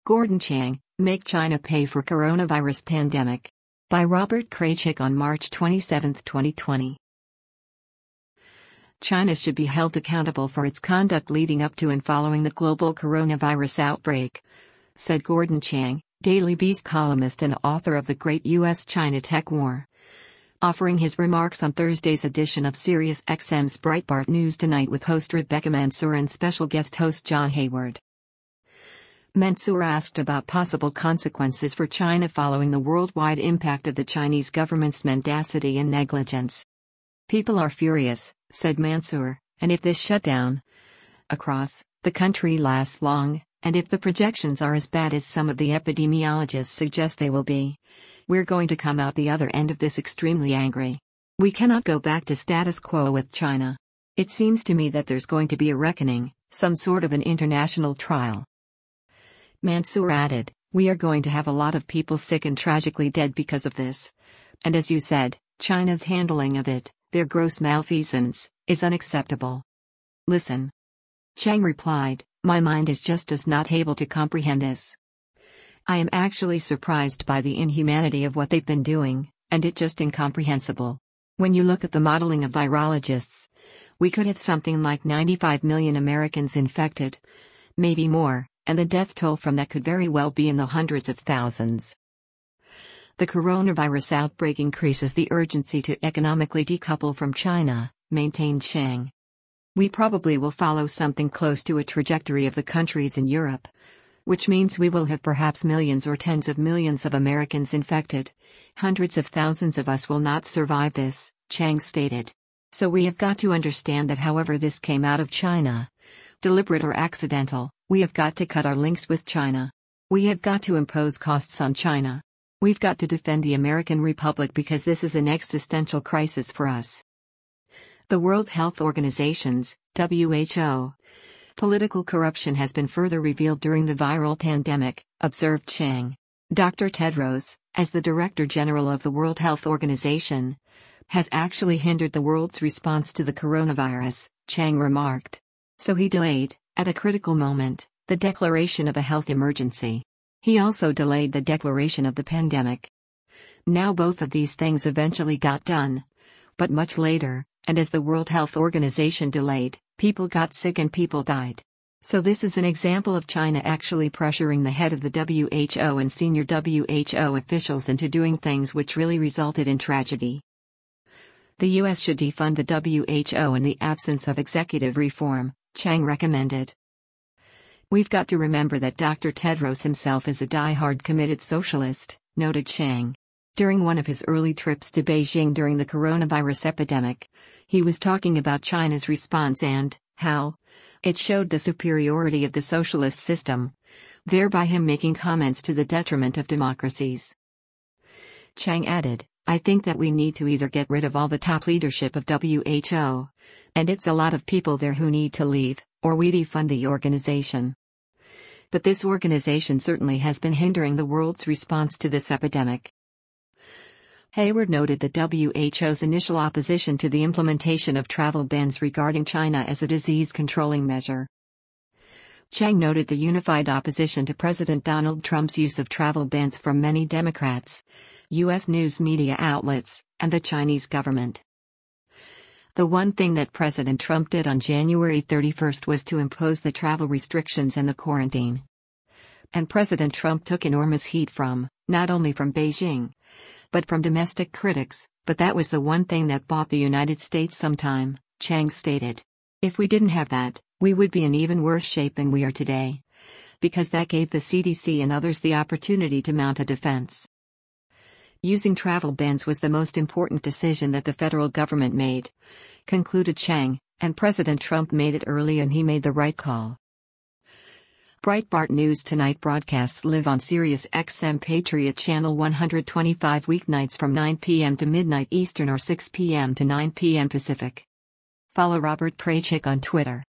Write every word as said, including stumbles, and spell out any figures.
Gordon Chang, Make China Pay for Coronavirus Pandemic. By Robert Kraychik on March twenty-seventh, twenty twenty. China should be held accountable for its conduct leading up to and following the global coronavirus outbreak, said Gordon Chang, Daily Beast columnist and author of The Great U S China Tech War. Offering his remarks on Thursday's edition of Sirius X M's Breitbart News Tonight with host Rebecca Mansour and special guest host John Hayward. Mansour asked about possible consequences for China following the worldwide impact of the Chinese government's mendacity and negligence. People are furious, said Mansour, and if this shutdown across the country lasts long, and if the projections are as bad as some of the epidemiologists suggest they will be, we're going to come out the other end of this extremely angry. We cannot go back to status quo with China. It seems to me that there's going to be a reckoning, some sort of an international trial. Mansour added, we are going to have a lot of people sick and tragically dead because of this. And as you said, China's handling of it, their gross malfeasance, is unacceptable. Listen. Chang replied, my mind is just as not able to comprehend this. I am actually surprised by the inhumanity of what they've been doing, and it's just incomprehensible. When you look at the modeling of virologists, we could have something like ninety-five million Americans infected, maybe more, and the death toll from that could very well be in the hundreds of thousands. The coronavirus outbreak increases the urgency to economically decouple from China, maintained Chang. We probably will follow something close to a trajectory of the countries in Europe, which means we will have perhaps millions or tens of millions of Americans infected. Hundreds of thousands of us will not survive this, Chang stated. So we have got to understand that however this came out of China, deliberate or accidental, we have got to cut our links with China. We have got to impose costs on China. We've got to defend the American Republic because this is an existential crisis for us. The World Health Organization's, W H O, political corruption has been further revealed during the viral pandemic, observed Chang. Doctor Tedros, as the Director General of the World Health Organization, has actually hindered the world's response to the coronavirus, Chang remarked. So he delayed, at a critical moment, the declaration of a health emergency. He also delayed the declaration of the pandemic. Now both of these things eventually got done, but much later, and as the World Health Organization delayed, people got sick and people died. So this is an example of China actually pressuring the head of the W H O and senior W H O officials into doing things which really resulted in tragedy. The U S should defund the W H O in the absence of executive reform, Chang recommended. We've got to remember that Doctor Tedros himself is a die-hard committed socialist, noted Chang. During one of his early trips to Beijing during the coronavirus epidemic, he was talking about China's response and how it showed the superiority of the socialist system, thereby him making comments to the detriment of democracies. Chang added, I think that we need to either get rid of all the top leadership of W H O, and it's a lot of people there who need to leave, or we defund the organization. But this organization certainly has been hindering the world's response to this epidemic. Hayward noted the W H O's initial opposition to the implementation of travel bans regarding China as a disease-controlling measure. Chang noted the unified opposition to President Donald Trump's use of travel bans from many Democrats, U S news media outlets, and the Chinese government. The one thing that President Trump did on January thirty-first was to impose the travel restrictions and the quarantine. And President Trump took enormous heat from, not only from Beijing, but from domestic critics, but that was the one thing that bought the United States some time, Chang stated. If we didn't have that, we would be in even worse shape than we are today. Because that gave the C D C and others the opportunity to mount a defense. Using travel bans was the most important decision that the federal government made, concluded Chang, and President Trump made it early and he made the right call. Breitbart News Tonight broadcasts live on Sirius X M Patriot Channel one twenty-five weeknights from nine p.m. to midnight Eastern or six p.m. to nine p.m. Pacific. Follow Robert Kraychik on Twitter.